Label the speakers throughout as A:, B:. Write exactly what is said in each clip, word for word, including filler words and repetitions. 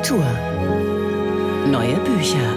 A: Literatur. Neue Bücher.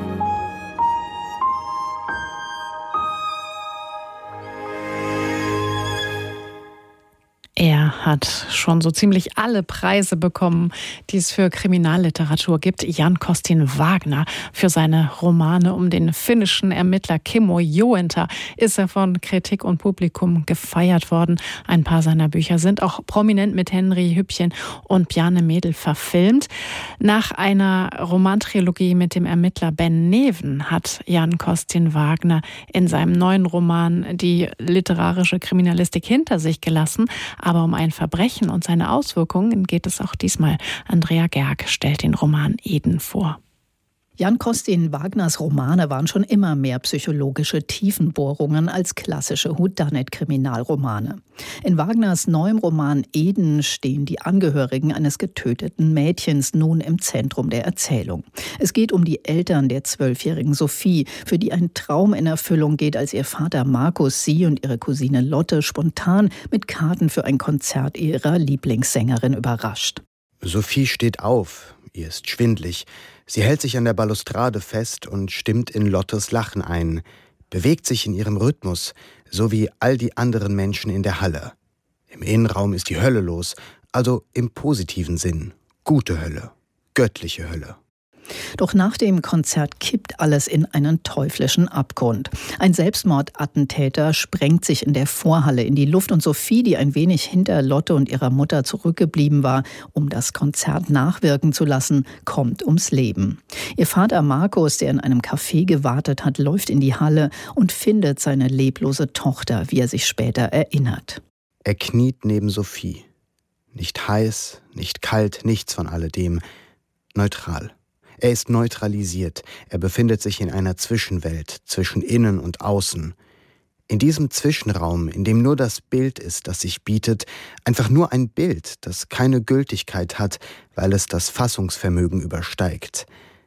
B: Er hat schon so ziemlich alle Preise bekommen, die es für Kriminalliteratur gibt. Jan Costin Wagner für seine Romane um den finnischen Ermittler Kimmo Joenta ist er von Kritik und Publikum gefeiert worden. Ein paar seiner Bücher sind auch prominent mit Henry Hübchen und Bjarne Mädel verfilmt. Nach einer Romantrilogie mit dem Ermittler Ben Neven hat Jan Costin Wagner in seinem neuen Roman die literarische Kriminalistik hinter sich gelassen. Aber um ein Verbrechen und seine Auswirkungen geht es auch diesmal. Andrea Gerg stellt den Roman Eden vor.
C: Jan Costin Wagners Romane waren schon immer mehr psychologische Tiefenbohrungen als klassische Whodunit-Kriminalromane. In Wagners neuem Roman Eden stehen die Angehörigen eines getöteten Mädchens nun im Zentrum der Erzählung. Es geht um die Eltern der zwölfjährigen Sophie, für die ein Traum in Erfüllung geht, als ihr Vater Markus sie und ihre Cousine Lotte spontan mit Karten für ein Konzert ihrer Lieblingssängerin überrascht.
D: Sophie steht auf, ihr ist schwindlig. Sie hält sich an der Balustrade fest und stimmt in Lottes Lachen ein, bewegt sich in ihrem Rhythmus, so wie all die anderen Menschen in der Halle. Im Innenraum ist die Hölle los, also im positiven Sinn. Gute Hölle, göttliche Hölle.
C: Doch nach dem Konzert kippt alles in einen teuflischen Abgrund. Ein Selbstmordattentäter sprengt sich in der Vorhalle in die Luft und Sophie, die ein wenig hinter Lotte und ihrer Mutter zurückgeblieben war, um das Konzert nachwirken zu lassen, kommt ums Leben. Ihr Vater Markus, der in einem Café gewartet hat, läuft in die Halle und findet seine leblose Tochter, wie er sich später erinnert.
D: Er kniet neben Sophie. Nicht heiß, nicht kalt, nichts von alledem. Neutral. Er ist neutralisiert. Er befindet sich in einer Zwischenwelt, zwischen Innen und Außen. In diesem Zwischenraum, in dem nur das Bild ist, das sich bietet, einfach nur ein Bild, das keine Gültigkeit hat, weil es das Fassungsvermögen übersteigt.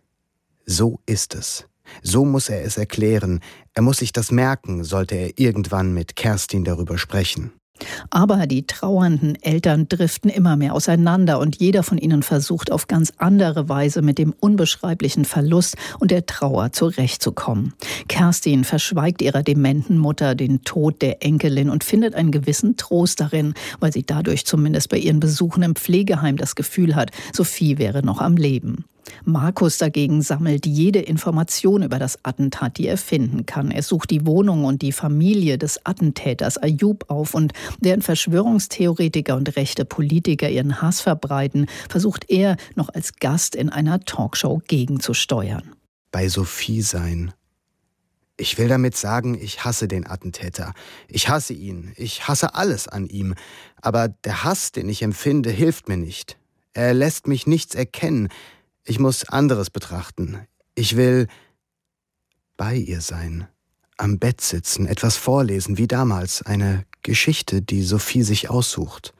D: So ist es. So muss er es erklären. Er muss sich das merken, sollte er irgendwann mit Kerstin darüber sprechen.
C: Aber die trauernden Eltern driften immer mehr auseinander und jeder von ihnen versucht auf ganz andere Weise mit dem unbeschreiblichen Verlust und der Trauer zurechtzukommen. Kerstin verschweigt ihrer dementen Mutter den Tod der Enkelin und findet einen gewissen Trost darin, weil sie dadurch zumindest bei ihren Besuchen im Pflegeheim das Gefühl hat, Sophie wäre noch am Leben. Markus dagegen sammelt jede Information über das Attentat, die er finden kann. Er sucht die Wohnung und die Familie des Attentäters Ayub auf und während Verschwörungstheoretiker und rechte Politiker ihren Hass verbreiten, versucht er noch als Gast in einer Talkshow gegenzusteuern.
D: Bei Sophie sein. Ich will damit sagen, ich hasse den Attentäter. Ich hasse ihn. Ich hasse alles an ihm. Aber der Hass, den ich empfinde, hilft mir nicht. Er lässt mich nichts erkennen. Ich muss anderes betrachten. Ich will bei ihr sein, am Bett sitzen, etwas vorlesen, wie damals, eine Geschichte, die Sophie sich aussucht.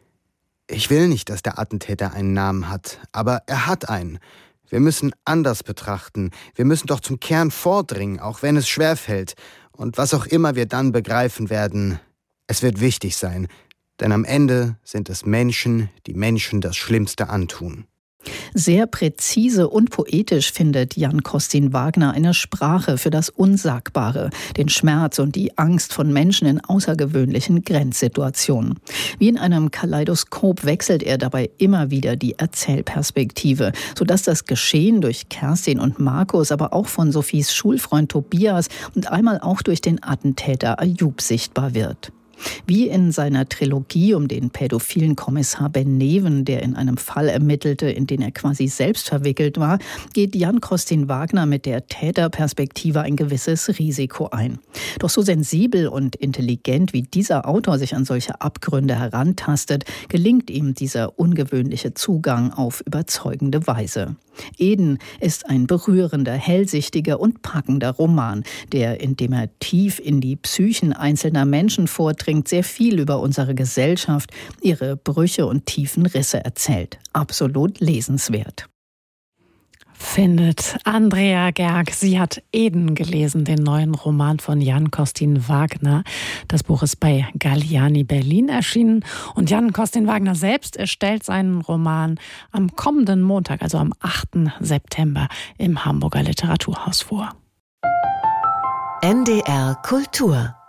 D: Ich will nicht, dass der Attentäter einen Namen hat, aber er hat einen. Wir müssen anders betrachten. Wir müssen doch zum Kern vordringen, auch wenn es schwerfällt. Und was auch immer wir dann begreifen werden, es wird wichtig sein. Denn am Ende sind es Menschen, die Menschen das Schlimmste antun.
C: Sehr präzise und poetisch findet Jan Costin Wagner eine Sprache für das Unsagbare, den Schmerz und die Angst von Menschen in außergewöhnlichen Grenzsituationen. Wie in einem Kaleidoskop wechselt er dabei immer wieder die Erzählperspektive, sodass das Geschehen durch Kerstin und Markus, aber auch von Sophies Schulfreund Tobias und einmal auch durch den Attentäter Ayub sichtbar wird. Wie in seiner Trilogie um den pädophilen Kommissar Ben Neven, der in einem Fall ermittelte, in den er quasi selbst verwickelt war, geht Jan Costin Wagner mit der Täterperspektive ein gewisses Risiko ein. Doch so sensibel und intelligent wie dieser Autor sich an solche Abgründe herantastet, gelingt ihm dieser ungewöhnliche Zugang auf überzeugende Weise. Eden ist ein berührender, hellsichtiger und packender Roman, der, indem er tief in die Psychen einzelner Menschen vordringt, sehr viel über unsere Gesellschaft, ihre Brüche und tiefen Risse erzählt. Absolut lesenswert.
B: findet Andrea Gerg. Sie hat Eden gelesen, den neuen Roman von Jan Costin Wagner. Das Buch ist bei Galliani Berlin erschienen. Und Jan Costin Wagner selbst stellt seinen Roman am kommenden Montag, also am achten September, im Hamburger Literaturhaus vor.
A: N D R Kultur